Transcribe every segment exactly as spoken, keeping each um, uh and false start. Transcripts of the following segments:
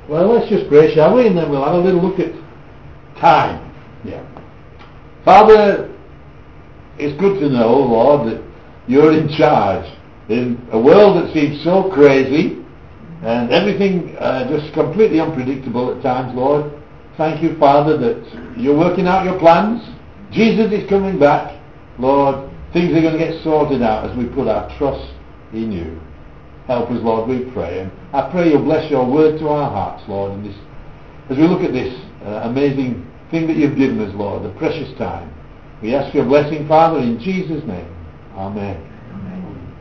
Well, let's just pray, shall we? And then we'll have a little look at time. Yeah. Father, it's good to know, Lord, that you're in charge in a world that seems so crazy and everything uh, just completely unpredictable at times, Lord. Thank you, Father, that you're working out your plans. Jesus is coming back. Lord, things are going to get sorted out as we put our trust in you. Help us, Lord, we pray. And I pray you'll bless your word to our hearts, Lord, in this, as we look at this uh, amazing thing that you've given us, Lord, the precious time. We ask your blessing, Father, in Jesus' name. Amen. Amen.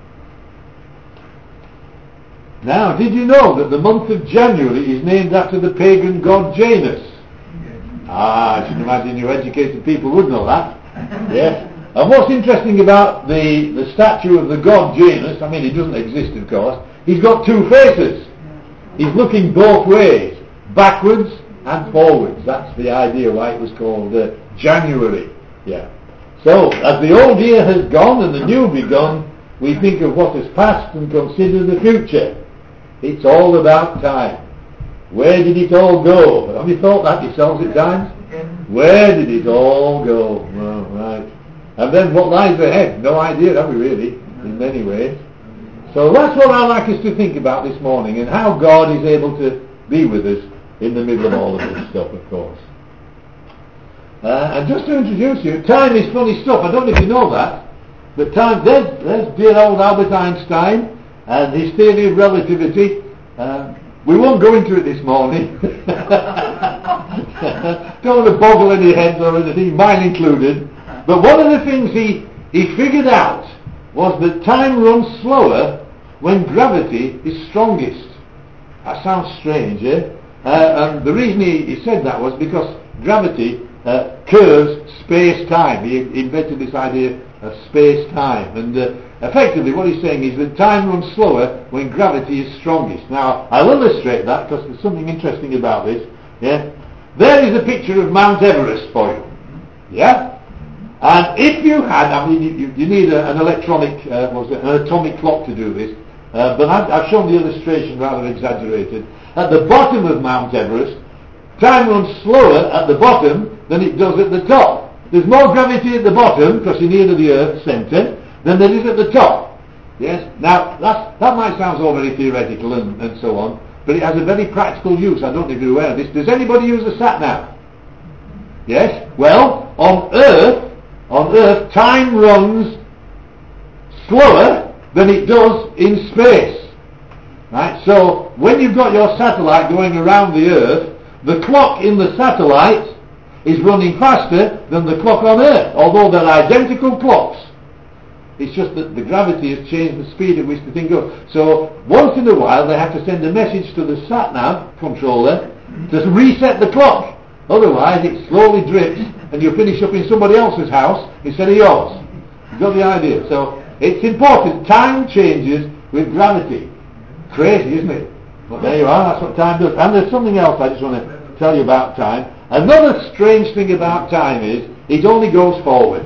Now, did you know that the month of January is named after the pagan god Janus? Ah, I should imagine you educated people would know that. Yes. And what's interesting about the, the statue of the god Janus, I mean, he doesn't exist, of course, he's got two faces. He's looking both ways, backwards and forwards. That's the idea why it was called uh, January. Yeah. So, as the old year has gone and the new begun, we think of what has passed and consider the future. It's all about time. Where did it all go? Have you thought that yourselves at times? Where did it all go? Oh, right. And then what lies ahead? No idea, have we really, in many ways. So that's what I'd like us to think about this morning, and how God is able to be with us in the middle of all of this stuff, of course. Uh, and just to introduce you, time is funny stuff. I don't know if you know that, but time, there's, there's dear old Albert Einstein and his theory of relativity. Uh, we won't go into it this morning. Don't want to boggle any heads or anything, mine included. But one of the things he, he figured out was that time runs slower when gravity is strongest. That sounds strange, eh? Uh, and the reason he, he said that was because gravity uh, curves space-time. He invented this idea of space-time. And uh, effectively what he's saying is that time runs slower when gravity is strongest. Now, I'll illustrate that because there's something interesting about this. Yeah? There is a picture of Mount Everest for you. Yeah? And if you had, I mean, you, you need a, an electronic, uh, what's it, an atomic clock to do this, uh, but I've, I've shown the illustration rather exaggerated. At the bottom of Mount Everest, time runs slower at the bottom than it does at the top. There's more gravity at the bottom, because you're near the Earth's centre, than there is at the top. Yes? Now, that's, that might sound all very theoretical and, and so on, but it has a very practical use. I don't know if you're aware of this. Does anybody use a sat-nav? Yes? Well, on Earth, on Earth, time runs slower than it does in space. Right? So, when you've got your satellite going around the Earth, the clock in the satellite is running faster than the clock on Earth, although they're identical clocks. It's just that the gravity has changed the speed at which the thing goes. So, once in a while, they have to send a message to the sat-nav controller to reset the clock. Otherwise, it slowly drifts, and you finish up in somebody else's house instead of yours. You've got the idea. So, it's important. Time changes with gravity. Crazy, isn't it? But there you are, that's what time does. And there's something else I just want to tell you about time. Another strange thing about time is, it only goes forward.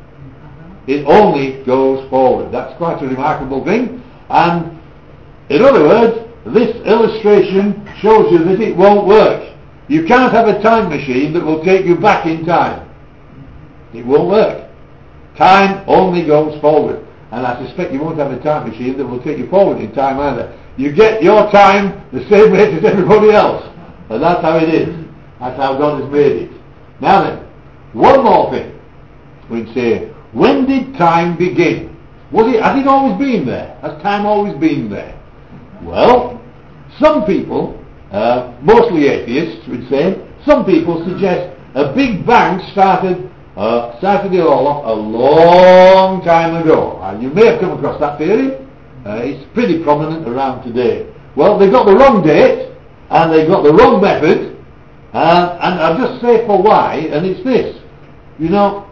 It only goes forward. That's quite a remarkable thing. And, in other words, this illustration shows you that it won't work. You can't have a time machine that will take you back in time. It won't work. Time only goes forward. And I suspect you won't have a time machine that will take you forward in time either. You get your time the same rate as everybody else. And that's how it is. That's how God has made it. Now then, one more thing. We'd say, when did time begin? Was it, has it always been there? Has time always been there? Well, some people, uh, mostly atheists would say, some people suggest a Big Bang started uh, started it all off a long time ago. Uh, you may have come across that theory. Uh, it's pretty prominent around today. Well, they got the wrong date, and they got the wrong method, uh, and I'll just say for why, and it's this. You know,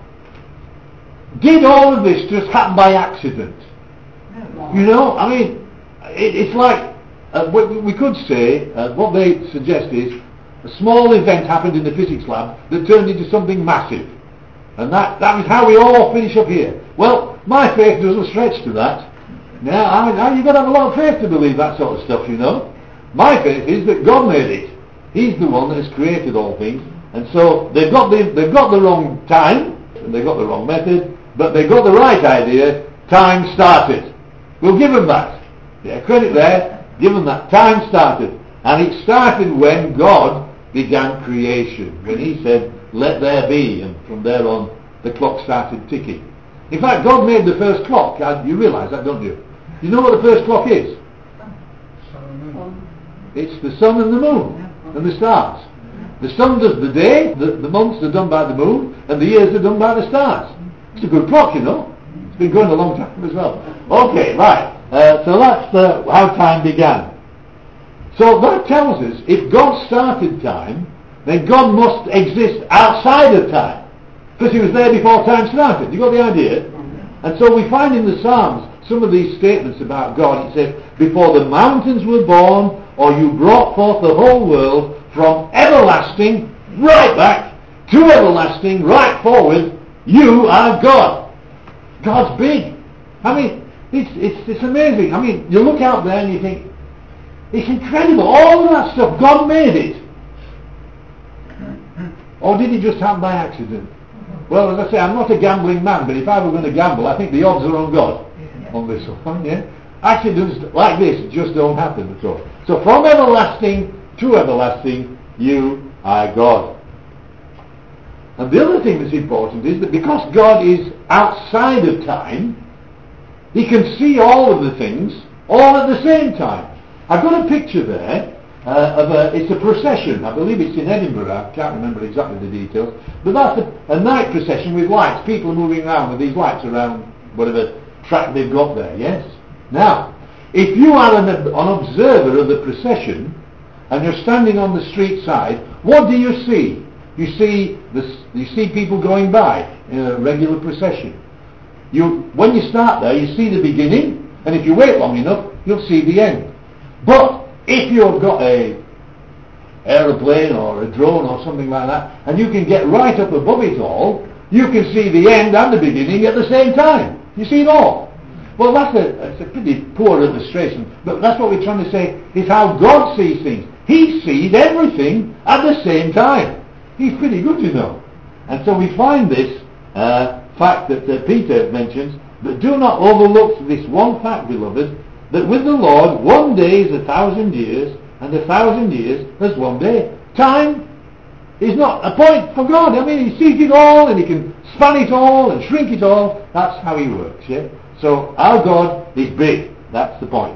did all of this just happen by accident? You know, I mean, it, it's like, uh, what we could say, uh, what they suggest is, a small event happened in the physics lab that turned into something massive. And that, that is how we all finish up here. Well, my faith doesn't stretch to that. Now, I, I, you've got to have a lot of faith to believe that sort of stuff, you know. My faith is that God made it. He's the one that has created all things. And so they've got the, they've got the wrong time, and they've got the wrong method, but they've got the right idea. Time started. We'll give them that. Yeah, credit there. Give them that. Time started. And it started when God began creation. When he said, let there be. And from there on, the clock started ticking. In fact, God made the first clock. You realise that, don't you? You know what the first clock is? It's the sun and the moon and the stars. The sun does the day, the, the months are done by the moon, and the years are done by the stars. It's a good clock, you know. It's been going a long time as well. Okay, right. Uh, so that's uh, how time began. So that tells us if God started time, then God must exist outside of time, because he was there before time started. You got the idea? And so we find in the Psalms some of these statements about God. It says, before the mountains were born, or you brought forth the whole world, from everlasting right back to everlasting right forward, you are God. God's big. I mean, it's, it's, it's amazing. I mean, you look out there and you think, it's incredible. All of that stuff, God made it. Or did it just happen by accident? Well, as I say, I'm not a gambling man, but if I were going to gamble, I think the odds are on God on this one. Yeah? Accidents like this just don't happen at all. So from everlasting to everlasting, you are God. And the other thing that's important is that because God is outside of time, he can see all of the things all at the same time. I've got a picture there uh, of a, it's a procession. I believe it's in Edinburgh. I can't remember exactly the details. But that's a, a night procession with lights. People are moving around with these lights around whatever track they've got there, yes? Now, if you are an, an observer of the procession, and you're standing on the street side, what do you see? You see this, you see people going by in a regular procession. You, when you start there, you see the beginning, and if you wait long enough, you'll see the end. But if you've got a aeroplane or a drone or something like that, and you can get right up above it all, you can see the end and the beginning at the same time. You see it all. Well, that's a, that's a pretty poor illustration, but that's what we're trying to say, is how God sees things. He sees everything at the same time. He's pretty good, you know. And so we find this uh, fact that uh, Peter mentions, but do not overlook this one fact, beloved, that with the Lord one day is a thousand years, and a thousand years as one day. Time is not a point for God. I mean, he sees it all, and he can span it all and shrink it all. That's how he works, yeah? So our God is big. That's the point.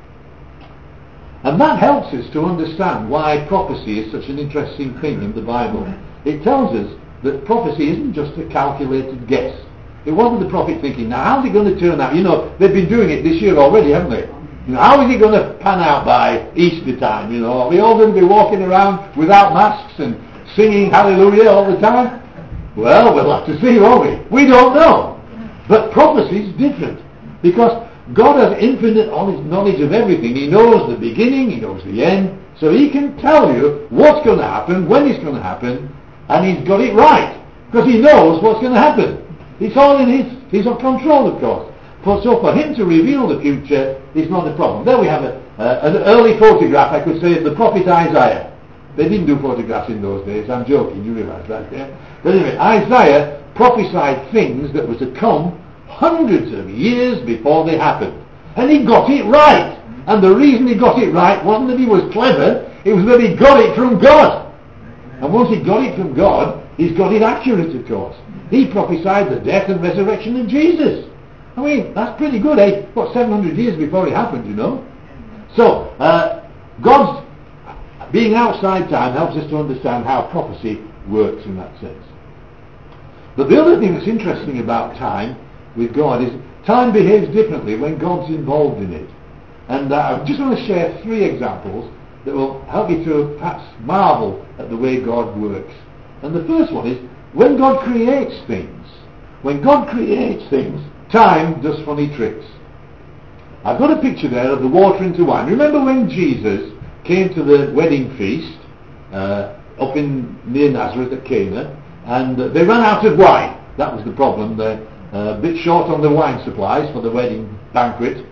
And that helps us to understand why prophecy is such an interesting thing in the Bible. It tells us that prophecy isn't just a calculated guess. It wasn't the prophet thinking, now how's it going to turn out? You know, they've been doing it this year already, haven't they? You know, how is it going to pan out by Easter time? You know, are we all going to be walking around without masks and singing hallelujah all the time? Well, we'll have to see, won't we? We don't know. But prophecy is different, because God has infinite knowledge of everything. He knows the beginning, he knows the end, so he can tell you what's going to happen, when it's going to happen, and he's got it right, because he knows what's going to happen. It's all in his, he's on control, of course. For, so for him to reveal the future is not a problem. There we have a, uh, an early photograph, I could say, of the prophet Isaiah. They didn't do photographs in those days, I'm joking, you realise that, yeah? But anyway, Isaiah prophesied things that were to come hundreds of years before they happened. And he got it right. And the reason he got it right wasn't that he was clever, it was that he got it from God. And once he got it from God, he's got it accurate, of course. He prophesied the death and resurrection of Jesus. I mean, that's pretty good, eh? What, seven hundred years before it happened, you know? So, uh, God's being outside time helps us to understand how prophecy works in that sense. But the other thing that's interesting about time with God is time behaves differently when God's involved in it. And uh, I just want to share three examples that will help you to perhaps marvel at the way God works. And the first one is when God creates things. When God creates things, time does funny tricks. I've got a picture there of the water into wine. Remember when Jesus came to the wedding feast uh, up in near Nazareth at Cana, and uh, they ran out of wine. That was the problem. They're uh, a bit short on the wine supplies for the wedding banquet.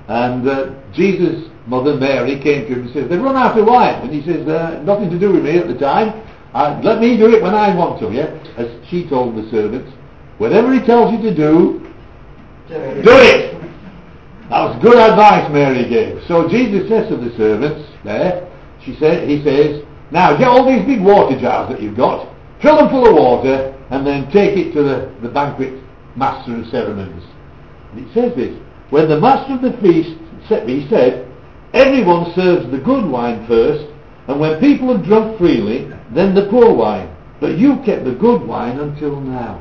And uh, Jesus' mother Mary came to him and says, they've run out of wine. And he says, uh, nothing to do with me at the time. Uh, let me do it when I want to, yeah? As she told the servants, whatever he tells you to do, do it. Do it. That was good advice Mary gave. So Jesus says to the servants there, she said, he says, now get all these big water jars that you've got, fill them full of water, and then take it to the, the banquet master of ceremonies. And it says this, when the master of the feast, he said, everyone serves the good wine first, and when people have drunk freely, then the poor wine. But you kept the good wine until now.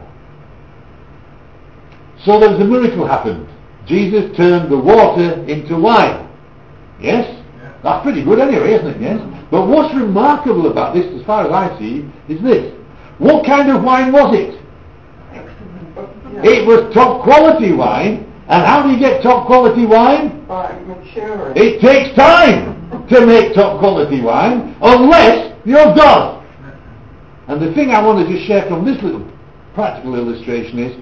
So there was a miracle happened. Jesus turned the water into wine. Yes? Yeah. That's pretty good anyway, isn't it? Yes? But what's remarkable about this, as far as I see, is this. What kind of wine was it? It was top quality wine. And how do you get top quality wine? By maturing. It takes time to make top quality wine, unless you're God. And the thing I want to just share from this little practical illustration is,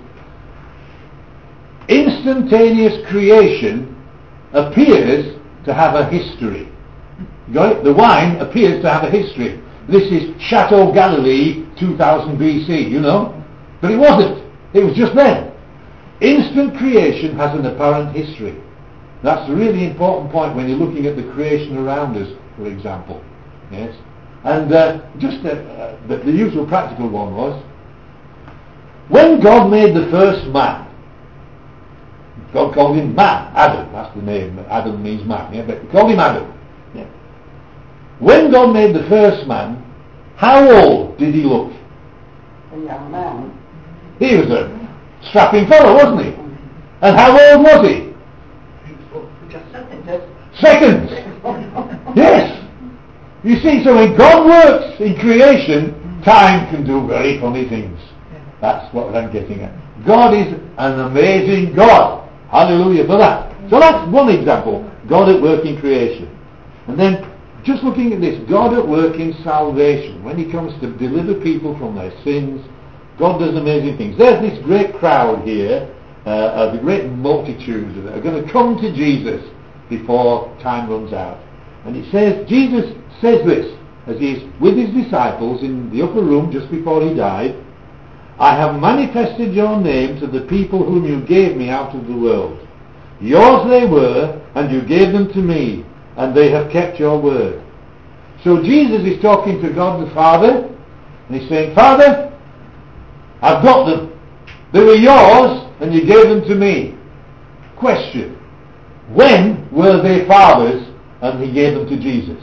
instantaneous creation appears to have a history. You got it? The wine appears to have a history. This is Chateau Galilee two thousand B C, you know? But it wasn't. It was just then. Instant creation has an apparent history. That's a really important point when you're looking at the creation around us, for example. Yes? And uh, just uh, uh, the, the usual practical one was, when God made the first man, God called him man, Adam, that's the name, Adam means man, yeah, but he called him Adam. Yeah. When God made the first man, how old did he look? A young man. He was a strapping fellow, wasn't he? And how old was he? Just seconds. Seconds! Yes! You see, so when God works in creation, time can do very funny things. That's what I'm getting at. God is an amazing God. Hallelujah for that. So that's one example. God at work in creation. And then, just looking at this, God at work in salvation. When he comes to deliver people from their sins, God does amazing things. There's this great crowd here, uh, of the great multitudes that are going to come to Jesus before time runs out. And it says, Jesus says this, as he's with his disciples in the upper room just before he died, I have manifested your name to the people whom you gave me out of the world. Yours they were, and you gave them to me, and they have kept your word. So Jesus is talking to God the Father, and he's saying, Father, I've got them. They were yours, and you gave them to me. Question. When were they fathers, and he gave them to Jesus?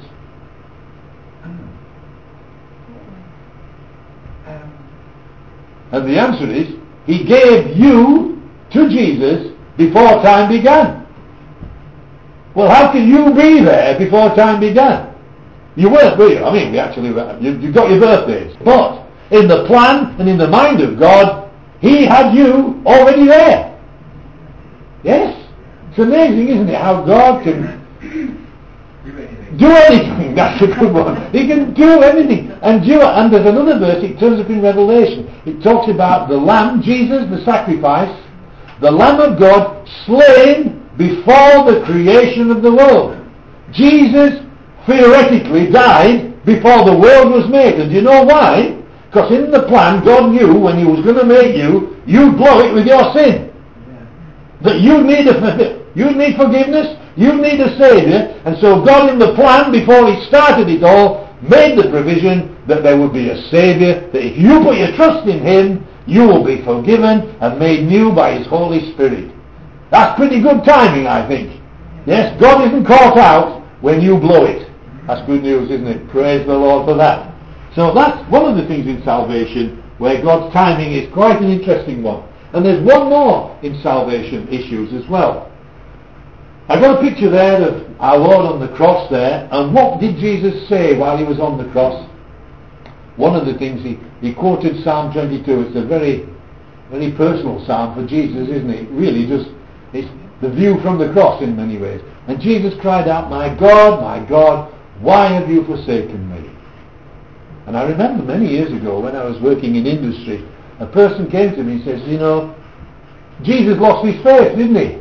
And the answer is, he gave you to Jesus before time began. Well, how can you be there before time began? You weren't, were you? I mean, we actually, you, you got your birthdays. But in the plan and in the mind of God, he had you already there. Yes? It's amazing, isn't it, how God can do anything. That's a good one. He can do anything. And, you, and there's another verse, it turns up in Revelation. It talks about the Lamb, Jesus, the sacrifice, the Lamb of God, slain before the creation of the world. Jesus theoretically died before the world was made. And do you know why? Because in the plan, God knew when he was going to make you, you'd blow it with your sin. That you need a you need forgiveness, you need a Saviour, and so God in the plan, before he started it all, made the provision that there would be a Saviour, that if you put your trust in him, you will be forgiven and made new by his Holy Spirit. That's pretty good timing, I think. Yes, God isn't caught out when you blow it. That's good news, isn't it? Praise the Lord for that. So that's one of the things in salvation where God's timing is quite an interesting one. And there's one more in salvation issues as well. I've got a picture there of our Lord on the cross there, and what did Jesus say while he was on the cross? One of the things he, he quoted Psalm twenty-two. It's a very, very personal psalm for Jesus, isn't it? It really just, it's the view from the cross in many ways. And Jesus cried out, my God, my God, why have you forsaken me? And I remember many years ago when I was working in industry, a person came to me and says, you know, Jesus lost his faith, didn't he?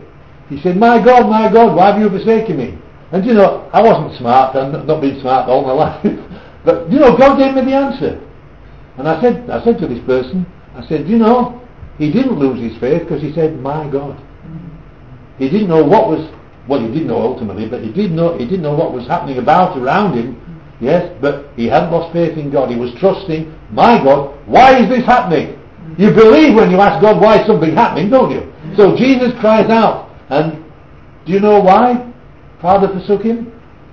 He said, my God, my God, why have you forsaken me? And you know, I wasn't smart, I've not been smart all my life. But you know, God gave me the answer. And I said, I said to this person, I said, you know, he didn't lose his faith because he said, my God. He didn't know what was, well, he didn't know ultimately, but he did know, he didn't know what was happening about around him. Yes, but he hadn't lost faith in God. He was trusting, my God, why is this happening? You believe when you ask God why something's happening, don't you? So Jesus cries out, and do you know why Father forsook him?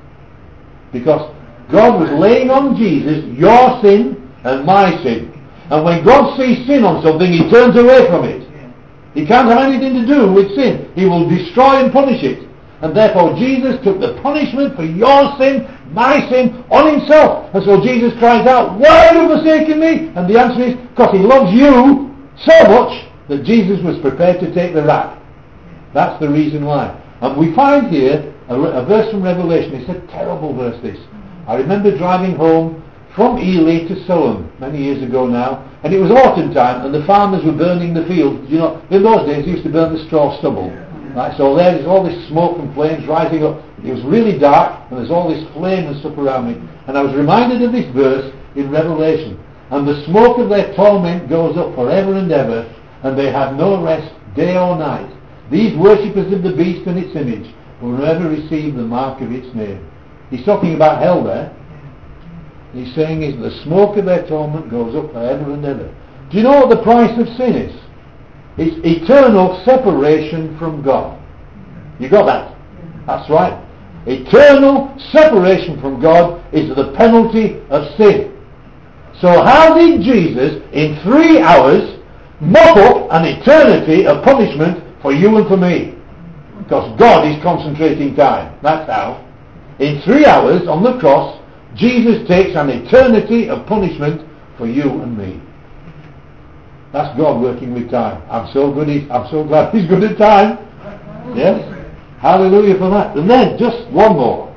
Because God was laying on Jesus your sin and my sin. And when God sees sin on something, he turns away from it. He can't have anything to do with sin. He will destroy and punish it. And therefore Jesus took the punishment for your sin, my sin, on himself. And so Jesus cries out, why have you forsaken me? And the answer is, because he loves you so much that Jesus was prepared to take the wrath. That's the reason why. And we find here a, a verse from Revelation. It's a terrible verse, this. I remember driving home from Ely to Soham many years ago now, and it was autumn time, and the farmers were burning the field. You know, in those days they used to burn the straw stubble. Right, so there's all this smoke and flames rising up. It was really dark, and there's all this flame and stuff around me. And I was reminded of this verse in Revelation. And the smoke of their torment goes up forever and ever, and they have no rest day or night. These worshippers of the beast and its image will never receive the mark of its name. He's talking about hell there. He's saying is the smoke of their torment goes up forever and ever. Do you know what the price of sin is? It's eternal separation from God. You got that? That's right. Eternal separation from God is the penalty of sin. So how did Jesus in three hours mop up an eternity of punishment for you and for me? Because God is concentrating time. That's how. In three hours on the cross, Jesus takes an eternity of punishment for you and me. That's God working with time. I'm so good. He's, I'm so glad he's good at time. Yes? Hallelujah for that. And then just one more.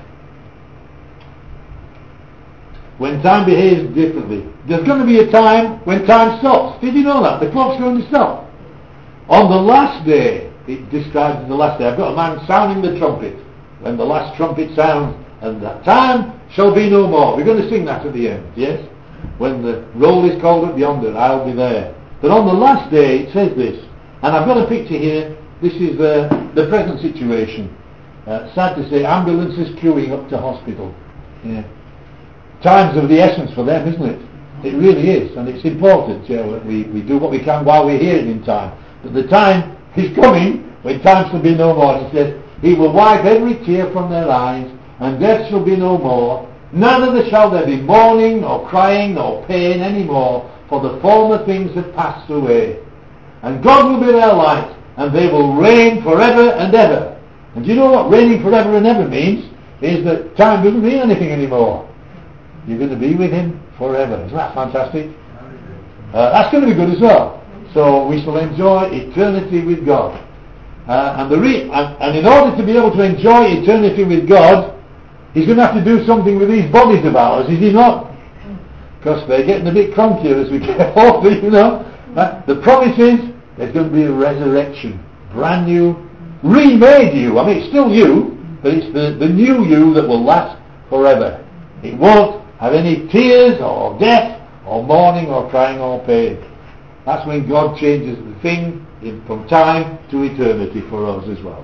When time behaves differently, there's going to be a time when time stops. Did you know that? The clock's going to stop. On the last day, it describes the last day. I've got a man sounding the trumpet. When the last trumpet sounds, and that time shall be no more. We're going to sing that at the end. Yes? When the roll is called up yonder, I'll be there. But on the last day, it says this, and I've got a picture here. This is uh, the present situation. Uh, sad to say, ambulances queuing up to hospital. Yeah. Time's of the essence for them, isn't it? It really is, and it's important. You know, we, we do what we can while we're here in time. But the time is coming when time shall be no more. He says, he will wipe every tear from their eyes, and death shall be no more. Neither shall there be mourning, nor crying, nor pain any more, for the former things have passed away. And God will be their light, and they will reign forever and ever. And do you know what reigning forever and ever means? Is that time doesn't mean anything anymore. You're going to be with him forever. Isn't that fantastic? Uh, that's going to be good as well. So we shall enjoy eternity with God. Uh, and, the re- and, and in order to be able to enjoy eternity with God, he's going to have to do something with these bodies of ours, is he not? Because they're getting a bit crunkier as we get older, you know. Uh, the promise is there's going to be a resurrection. Brand new, remade you. I mean, it's still you, but it's the, the new you that will last forever. It won't have any tears or death or mourning or crying or pain. That's when God changes the thing in, from time to eternity for us as well.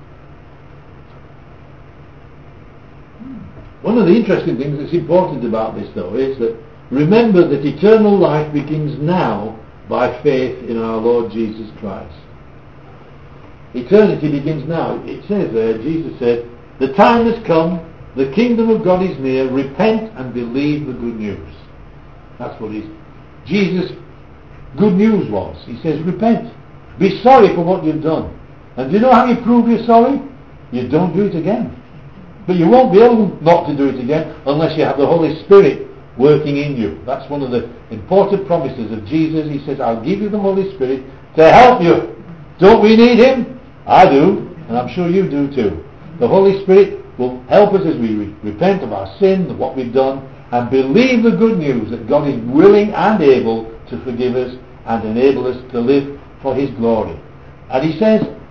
One of the interesting things that's important about this, though, is that remember that eternal life begins now by faith in our Lord Jesus Christ. Eternity begins now. It says there, Jesus said, the time has come, the kingdom of God is near, repent and believe the good news. That's what his Jesus' good news was. He says, repent. Be sorry for what you've done. And do you know how you prove you're sorry? You don't do it again. But you won't be able not to do it again unless you have the Holy Spirit working in you. That's one of the important promises of Jesus. He says, I'll give you the Holy Spirit to help you. Don't we need him? I do, and I'm sure you do too. The Holy Spirit will help us as we re- repent of our sin, of what we've done, and believe the good news that God is willing and able to forgive us and enable us to live for his glory. And he says,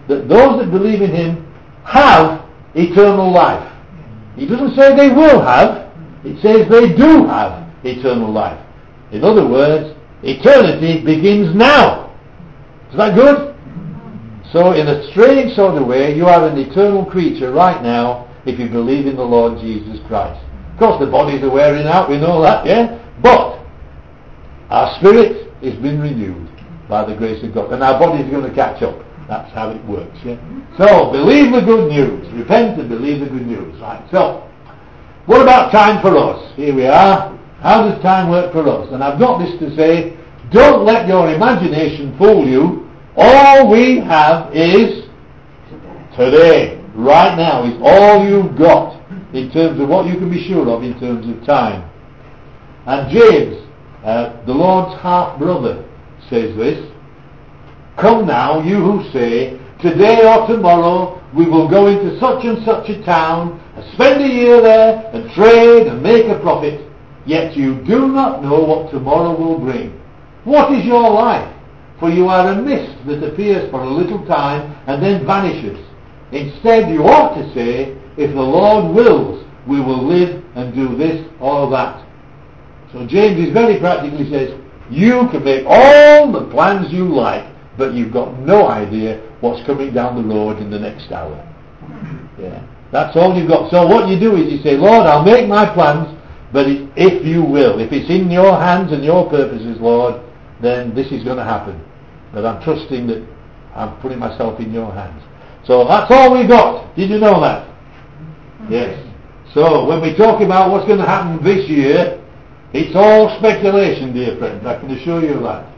that those that believe in him have eternal life. He doesn't say they will have, it says they do have eternal life. In other words, eternity begins now. Is that good? So in a strange sort of way, you are an eternal creature right now if you believe in the Lord Jesus Christ. Of course the bodies are wearing out, we know that, yeah? But our spirit has been renewed by the grace of God. And our bodies are going to catch up. That's how it works, yeah? So, believe the good news. Repent and believe the good news. Right, so, what about time for us? Here we are. How does time work for us? And I've got this to say, don't let your imagination fool you. All we have is today. Right now is all you've got in terms of what you can be sure of in terms of time. And James, uh, the Lord's half-brother, says this, come now, you who say, today or tomorrow we will go into such and such a town and spend a year there and trade and make a profit, yet you do not know what tomorrow will bring. What is your life? For you are a mist that appears for a little time and then vanishes. Instead you ought to say, if the Lord wills, we will live and do this or that. So James is very practically says, you can make all the plans you like, but you've got no idea what's coming down the road in the next hour. Yeah, that's all you've got. So what you do is you say, Lord, I'll make my plans, but if you will, if it's in your hands and your purposes, Lord, then this is going to happen. But I'm trusting that I'm putting myself in your hands. So that's all we got. Did you know that? Yes. So when we talk about what's going to happen this year, it's all speculation, dear friends. I can assure you of that.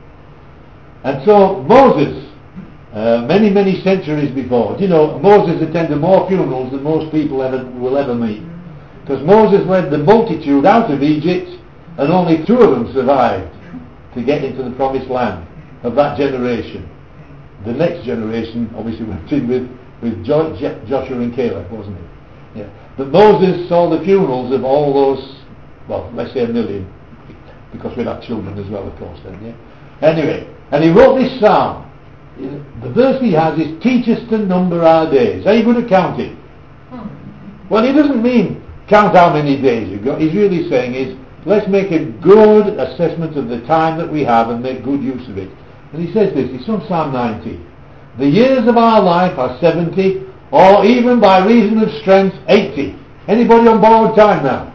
And so Moses, uh, many, many centuries before, you know, Moses attended more funerals than most people ever will ever meet. Because Moses led the multitude out of Egypt, and only two of them survived to get into the promised land of that generation. The next generation obviously went in with, with jo- Je- Joshua and Caleb, wasn't it? Yeah. But Moses saw the funerals of all those, well, let's say a million, because we'd have children as well, of course, then, yeah? Anyway, and he wrote this psalm. The verse he has is, teach us to number our days. Are you good at counting? Well, he doesn't mean count how many days you've got. He's really saying is, let's make a good assessment of the time that we have and make good use of it. And he says this, it's from Psalm ninety. The years of our life are seventy, or even by reason of strength, eighty. Anybody on borrowed time now?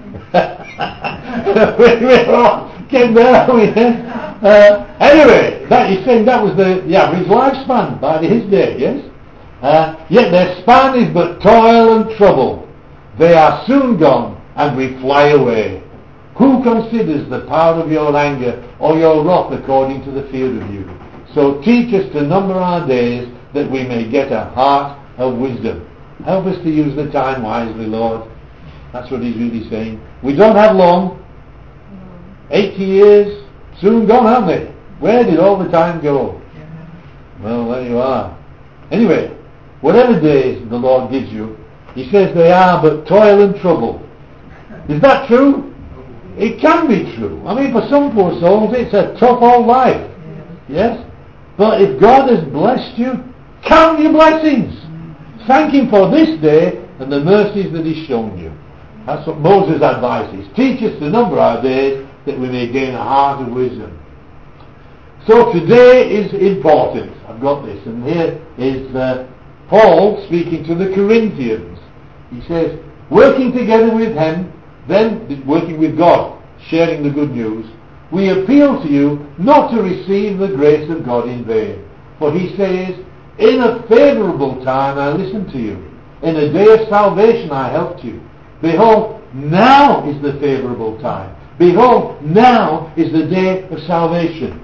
We're all getting there, are we? Uh, anyway, that, he's saying that was the, the average lifespan by his day, yes? Uh, yet their span is but toil and trouble. They are soon gone, and we fly away. Who considers the power of your anger or your wrath according to the fear of you? So teach us to number our days, that we may get a heart of wisdom. Help us to use the time wisely, Lord. That's what he's really saying. We don't have long. eighty years, soon gone, aren't they? Where did all the time go? Well, there you are. Anyway, whatever days the Lord gives you, he says they are but toil and trouble. Is that true? It can be true. I mean, for some poor souls, it's a tough old life. Yes? But if God has blessed you, count your blessings. Thank him for this day and the mercies that he's shown you. That's what Moses advises. Teach us to number our days, that we may gain a heart of wisdom. So today is important. I've got this. And here is uh, Paul speaking to the Corinthians. He says, working together with him, then working with God, sharing the good news, we appeal to you not to receive the grace of God in vain. For he says, in a favourable time I listened to you. In a day of salvation I helped you. Behold, now is the favourable time. Behold, now is the day of salvation.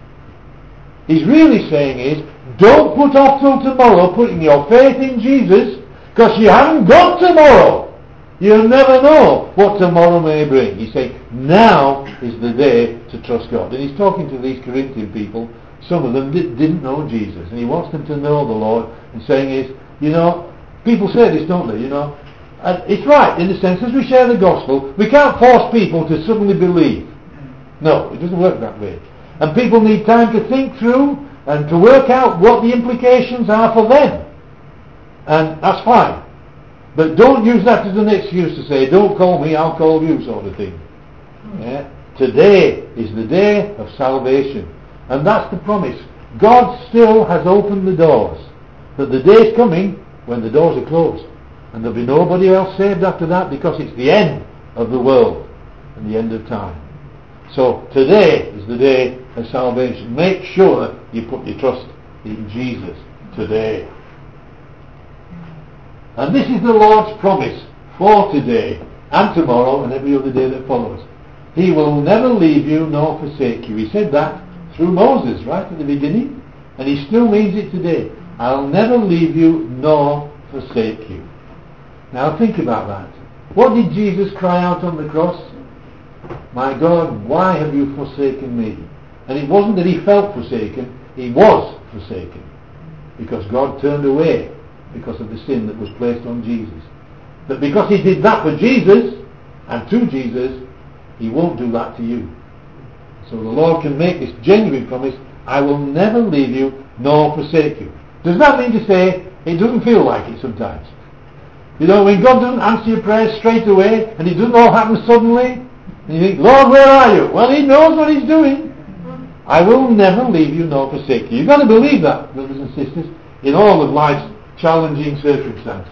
He's really saying is, don't put off till tomorrow putting your faith in Jesus, because you haven't got tomorrow. You'll never know what tomorrow may bring. He's saying, now is the day to trust God. And he's talking to these Corinthian people. Some of them did, didn't know Jesus, and he wants them to know the Lord, and saying is, you know, people say this, don't they, you know, and it's right in the sense, as we share the gospel, we can't force people to suddenly believe. No, it doesn't work that way. And people need time to think through and to work out what the implications are for them. And that's fine. But don't use that as an excuse to say, don't call me, I'll call you, sort of thing. Yeah? Today is the day of salvation. And that's the promise. God still has opened the doors. But the day is coming when the doors are closed. And there'll be nobody else saved after that, because it's the end of the world and the end of time. So today is the day of salvation. Make sure you put your trust in Jesus today. And this is the Lord's promise for today and tomorrow and every other day that follows. He will never leave you nor forsake you. He said that through Moses right at the beginning, and he still means it today. I'll never leave you nor forsake you. Now think about that. What did Jesus cry out on the cross? My God, why have you forsaken me? And it wasn't that he felt forsaken, he was forsaken. Because God turned away because of the sin that was placed on Jesus. But because he did that for Jesus, and to Jesus, he won't do that to you. So the Lord can make this genuine promise, I will never leave you nor forsake you. Does that mean to say it doesn't feel like it sometimes? You know, when God doesn't answer your prayers straight away, and it doesn't all happen suddenly, and you think, Lord, where are you? Well, he knows what he's doing. I will never leave you nor forsake you. You've got to believe that, brothers and sisters, in all of life's challenging circumstances.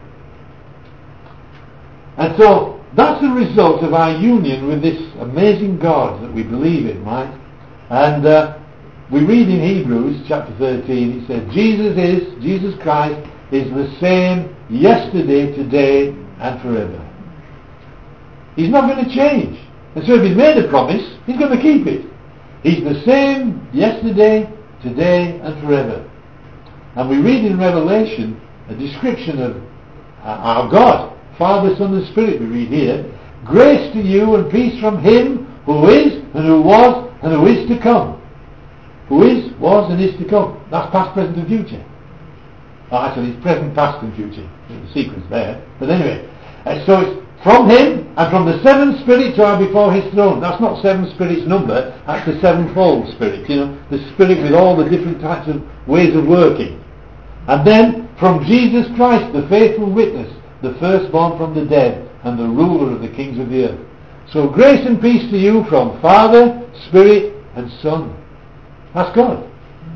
And so, that's the result of our union with this amazing God that we believe in, right? And uh, we read in Hebrews chapter thirteen, it says, Jesus is, Jesus Christ is the same yesterday, today, and forever. He's not going to change. And so if he's made a promise, he's going to keep it. He's the same yesterday, today, and forever. And we read in Revelation a description of uh, our God, Father, Son, and Spirit, we read here. Grace to you and peace from him who is, and who was, and who is to come. Who is, was, and is to come. That's past, present, and future. Oh, actually, it's present, past, and future. There's a sequence there. But anyway, uh, so it's from him and from the seven spirits who are before his throne. That's not seven spirits number, that's the sevenfold spirit, you know, the spirit with all the different types of ways of working. And then from Jesus Christ, the faithful witness, the firstborn from the dead, and the ruler of the kings of the earth. So grace and peace to you from Father, Spirit, and Son. That's God.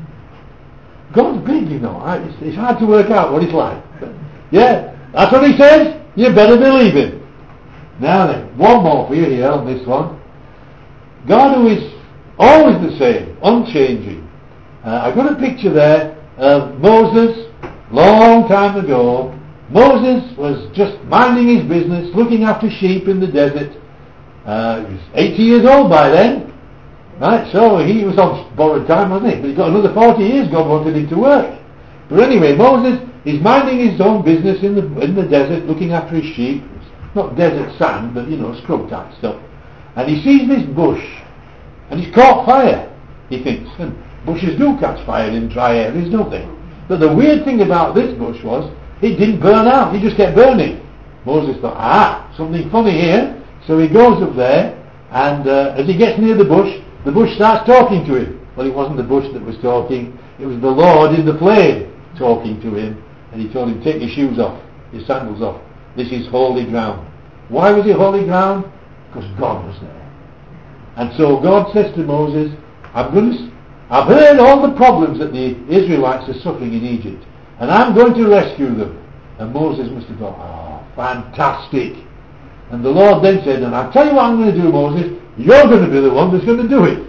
God's big, you know. It's, it's hard to work out what he's like. But yeah, that's what he says. You better believe him. Now then, one more for you here on this one. God, who is always the same, unchanging. Uh, I've got a picture there of Moses, long time ago. Moses was just minding his business, looking after sheep in the desert. Uh, he was eighty years old by then. Right, so he was on borrowed time, wasn't he? But he got another forty years God wanted him to work. But anyway, Moses is minding his own business in the in the desert, looking after his sheep. Not desert sand, but, you know, scrub type stuff. And he sees this bush, and it's caught fire, he thinks. And bushes do catch fire in dry areas, don't they? But the weird thing about this bush was, it didn't burn out, it just kept burning. Moses thought, ah, something funny here. So he goes up there, and uh, as he gets near the bush, the bush starts talking to him. Well, it wasn't the bush that was talking, it was the Lord in the flame talking to him. And he told him, take your shoes off, your sandals off. This is holy ground. Why was it holy ground? Because God was there. And so God says to Moses, I'm going to, I've heard all the problems that the Israelites are suffering in Egypt, and I'm going to rescue them. And Moses must have thought, oh, fantastic. And the Lord then said, and I'll tell you what I'm going to do, Moses, you're going to be the one that's going to do it.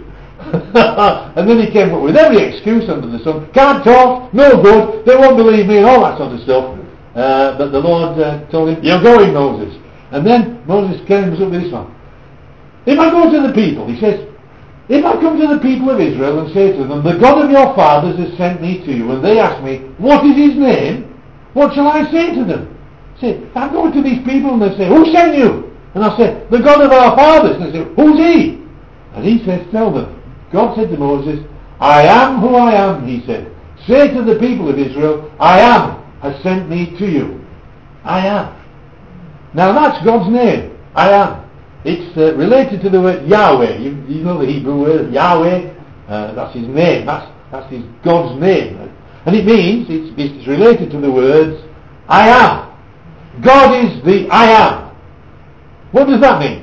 And then he came up with every excuse under the sun. Can't talk, no good, they won't believe me, and all that sort of stuff. Uh, but the Lord uh, told him, you're going, Moses. And then Moses comes up with this one. If I go to the people, he says, if I come to the people of Israel and say to them, the God of your fathers has sent me to you, and they ask me, what is his name? What shall I say to them? Say, I go to these people and they say, who sent you? And I say, the God of our fathers. And they say, who's he? And he says, tell them. God said to Moses, I am who I am, he said. Say to the people of Israel, I am has sent me to you. I am. Now that's God's name. I am. It's uh, related to the word Yahweh. You, you know the Hebrew word Yahweh. Uh, that's his name. That's That's his God's name. And it means, it's, it's related to the words, I am. God is the I am. What does that mean?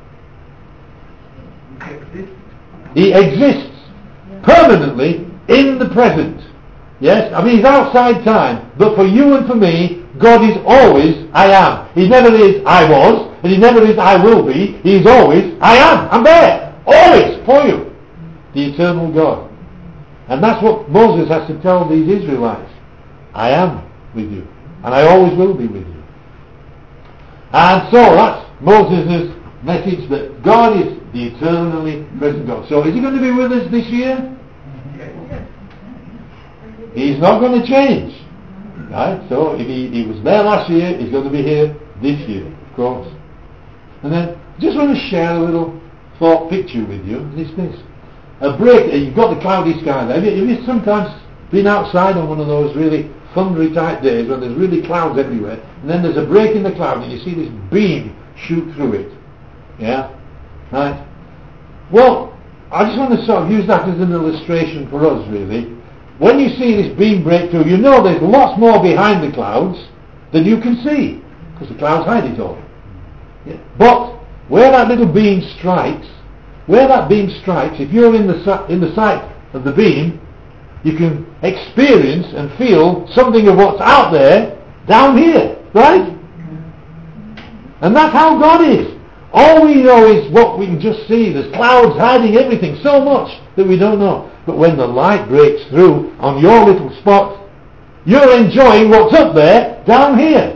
He exists permanently in the present. Yes? I mean, he's outside time. But for you and for me, God is always I am. He never is I was, and he never is I will be. He's always I am. I'm there. Always for you. The eternal God. And that's what Moses has to tell these Israelites. I am with you. And I always will be with you. And so that's Moses' message, that God is the eternally present God. So is he going to be with us this year? He's not going to change. Right? So if he, he was there last year, he's going to be here this year, of course. And then just want to share a little thought picture with you. It's this. A break, you've got the cloudy sky there. Have you, have you sometimes been outside on one of those really thundery type days when there's really clouds everywhere, and then there's a break in the cloud and you see this beam shoot through it? Yeah? Right? Well, I just want to sort of use that as an illustration for us, really. When you see this beam break through, you know there's lots more behind the clouds than you can see, because the clouds hide it all. Yeah. But where that little beam strikes, where that beam strikes, if you're in the in the sight of the beam, you can experience and feel something of what's out there down here, right? And that's how God is. All we know is what we can just see. There's clouds hiding everything so much that we don't know. But when the light breaks through on your little spot, you're enjoying what's up there down here.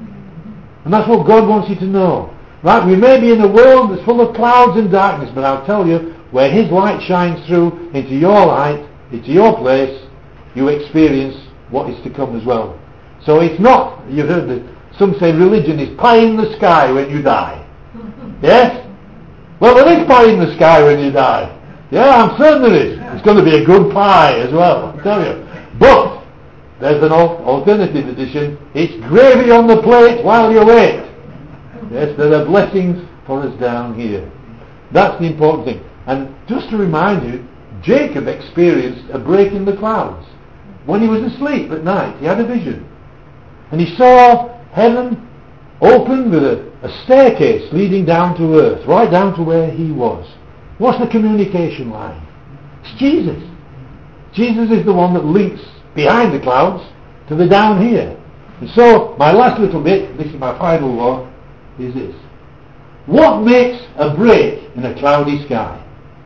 And that's what God wants you to know. Right? We may be in a world that's full of clouds and darkness, but I'll tell you, where his light shines through into your light, into your place, you experience what is to come as well. So it's not, you've heard that some say religion is pie in the sky when you die. Yes? Well, there is pie in the sky when you die. Yeah, I'm certain there is. It's going to be a good pie as well, I tell you. But there's an alternative edition. It's gravy on the plate while you wait. Yes, there are blessings for us down here. That's the important thing. And just to remind you, Jacob experienced a break in the clouds. When he was asleep at night, he had a vision. And he saw heaven open with a, a staircase leading down to earth, right down to where he was. What's the communication line? It's Jesus. Jesus is the one that links behind the clouds to the down here. And so, my last little bit, this is my final one, is this. What makes a break in a cloudy sky?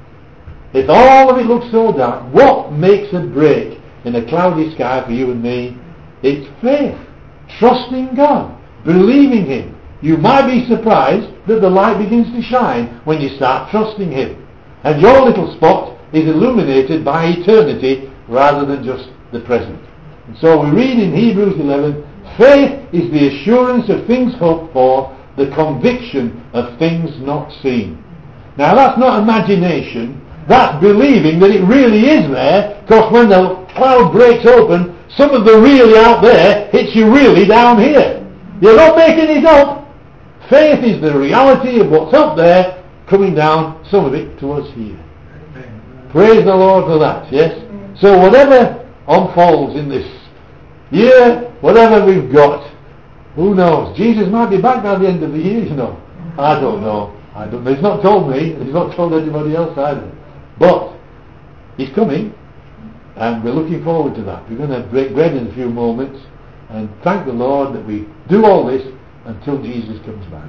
If all of it looks so dark, what makes a break in a cloudy sky for you and me? It's faith. Trusting God. Believing Him. You might be surprised that the light begins to shine when you start trusting Him. And your little spot is illuminated by eternity rather than just the present. And so we read in Hebrews eleven, faith is the assurance of things hoped for, the conviction of things not seen. Now that's not imagination, that's believing that it really is there, because when the cloud breaks open, some of the really out there hits you really down here. You're not making it up. Faith is the reality of what's up there coming down, some of it to us here. Amen. Praise the Lord for that, yes? Amen. So whatever unfolds in this year, whatever we've got, who knows? Jesus might be back by the end of the year, you know. I don't know. I don't know. He's not told me, and He's not told anybody else either. But He's coming, and we're looking forward to that. We're going to break bread in a few moments and thank the Lord that we do all this until Jesus comes back.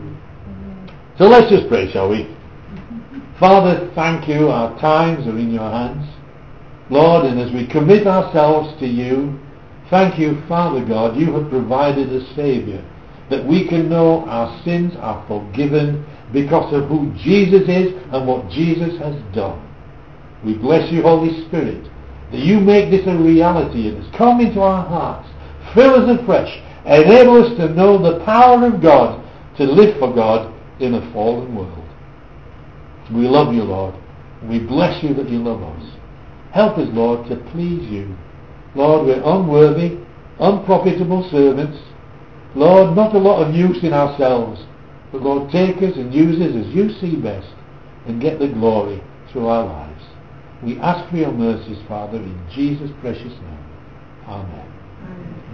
So let's just pray, shall we? Father, thank you. Our times are in your hands. Lord, and as we commit ourselves to you, thank you, Father God, you have provided a Saviour, that we can know our sins are forgiven because of who Jesus is and what Jesus has done. We bless you, Holy Spirit, that you make this a reality in us. Come into our hearts, fill us afresh, enable us to know the power of God, to live for God in a fallen world. We love you, Lord, and we bless you that you love us. Help us, Lord, to please you. Lord, we're unworthy, unprofitable servants. Lord, not a lot of use in ourselves, but Lord, take us and use us as you see best and get the glory through our lives. We ask for your mercies, Father, in Jesus' precious name. Amen. Amen.